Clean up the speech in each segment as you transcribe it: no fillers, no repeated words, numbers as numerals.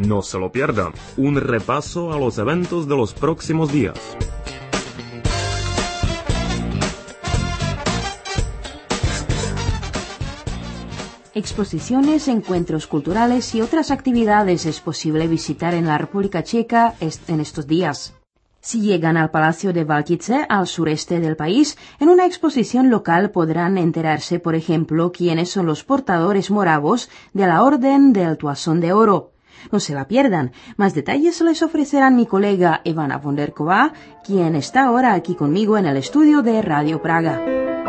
No se lo pierdan, un repaso a los eventos de los próximos días. Exposiciones, encuentros culturales y otras actividades es posible visitar en la República Checa en estos días. Si llegan al Palacio de Valtice, al sureste del país, en una exposición local podrán enterarse, por ejemplo, quiénes son los portadores moravos de la Orden del Toisón de Oro. No se la pierdan. Más detalles les ofrecerán mi colega Ivana Vonderkova, quien está ahora aquí conmigo en el estudio de Radio Praga.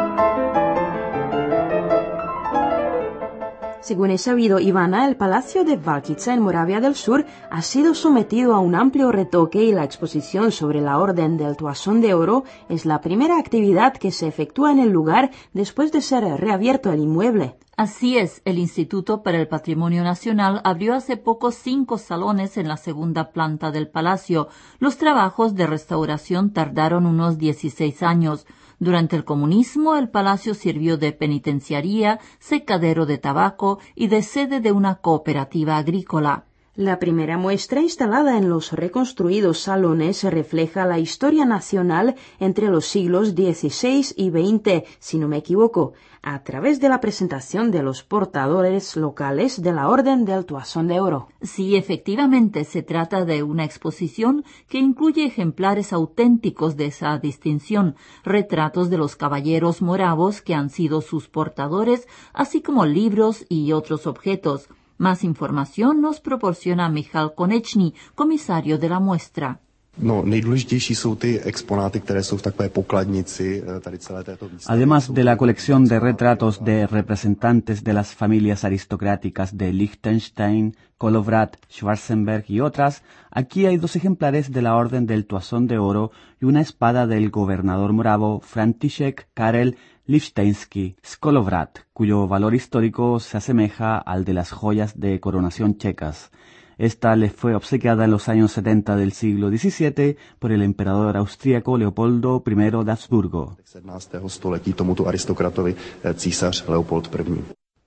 Según he sabido, Ivana, el Palacio de Valtice en Moravia del Sur ha sido sometido a un amplio retoque y la exposición sobre la Orden del Toisón de Oro es la primera actividad que se efectúa en el lugar después de ser reabierto el inmueble. Así es, el Instituto para el Patrimonio Nacional abrió hace poco 5 salones en la segunda planta del palacio. Los trabajos de restauración tardaron unos 16 años. Durante el comunismo, el palacio sirvió de penitenciaría, secadero de tabaco y de sede de una cooperativa agrícola. La primera muestra instalada en los reconstruidos salones refleja la historia nacional entre los siglos XVI y XX, si no me equivoco, a través de la presentación de los portadores locales de la Orden del Toisón de Oro. Sí, efectivamente, se trata de una exposición que incluye ejemplares auténticos de esa distinción, retratos de los caballeros moravos que han sido sus portadores, así como libros y otros objetos. Más información nos proporciona Michal Konečný, comisario de la muestra. Nejdůležitější jsou ty exponáty, které jsou v takové pokladnici tady celé této výstavy. Además de la colección de retratos de representantes de las familias aristocráticas de Liechtenstein, Kolovrat, Schwarzenberg y otras, aquí hay 2 ejemplares de la Orden del Toisón de Oro y una espada del gobernador moravo František Karel Lichtenstein z Kolovrat, cuyo valor histórico se asemeja al de las joyas de coronación checas. Esta le fue obsequiada en los años 70 del siglo XVII por el emperador austríaco Leopoldo I de Habsburgo. 17. století tomuto aristokratovi císař Leopold I.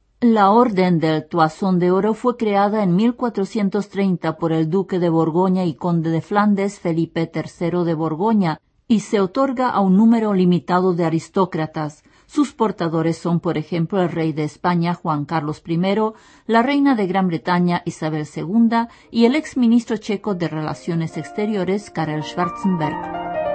La Orden del Toisón de Oro fue creada en 1430 por el duque de Borgoña y conde de Flandes Felipe III de Borgoña y se otorga a un número limitado de aristócratas. Sus portadores son, por ejemplo, el rey de España, Juan Carlos I, la reina de Gran Bretaña, Isabel II, y el exministro checo de Relaciones Exteriores, Karel Schwarzenberg.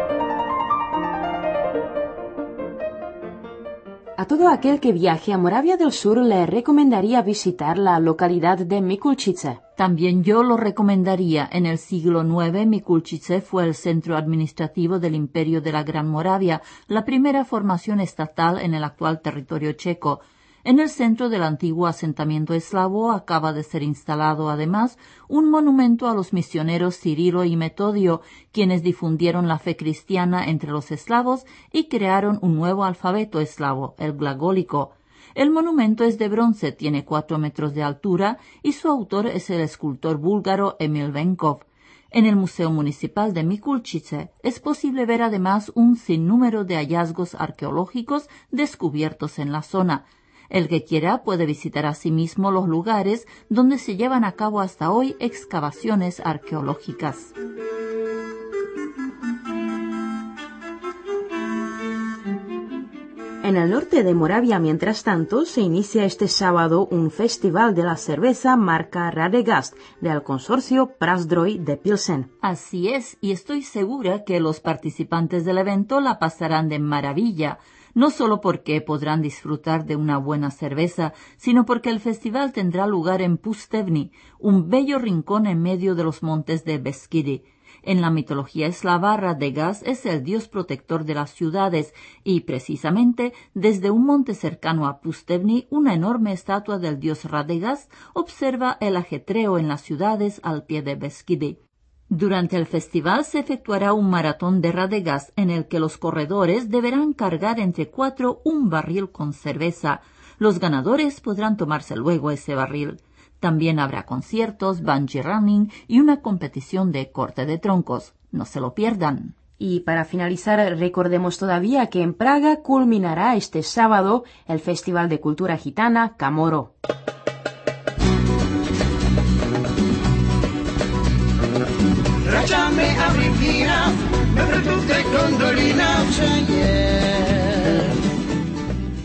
A todo aquel que viaje a Moravia del Sur le recomendaría visitar la localidad de Mikulčice. También yo lo recomendaría. En el siglo IX, Mikulčice fue el centro administrativo del Imperio de la Gran Moravia, la primera formación estatal en el actual territorio checo. En el centro del antiguo asentamiento eslavo acaba de ser instalado, además, un monumento a los misioneros Cirilo y Metodio, quienes difundieron la fe cristiana entre los eslavos y crearon un nuevo alfabeto eslavo, el glagólico. El monumento es de bronce, tiene 4 metros de altura y su autor es el escultor búlgaro Emil Venkov. En el Museo Municipal de Mikulčice es posible ver además un sinnúmero de hallazgos arqueológicos descubiertos en la zona. El que quiera puede visitar asimismo los lugares donde se llevan a cabo hasta hoy excavaciones arqueológicas. En el norte de Moravia, mientras tanto, se inicia este sábado un festival de la cerveza marca Radegast del consorcio Prazdroj de Pilsen. Así es, y estoy segura que los participantes del evento la pasarán de maravilla. No solo porque podrán disfrutar de una buena cerveza, sino porque el festival tendrá lugar en Pustevny, un bello rincón en medio de los montes de Beskidi. En la mitología eslava, Radegast es el dios protector de las ciudades y, precisamente, desde un monte cercano a Pustevny, una enorme estatua del dios Radegast observa el ajetreo en las ciudades al pie de Beskidi. Durante el festival se efectuará un maratón de Radegast en el que los corredores deberán cargar entre 4 un barril con cerveza. Los ganadores podrán tomarse luego ese barril. También habrá conciertos, bungee running y una competición de corte de troncos. No se lo pierdan. Y para finalizar, recordemos todavía que en Praga culminará este sábado el Festival de Cultura Gitana Camoro. Mauritina, mentre tutte gondoline c'è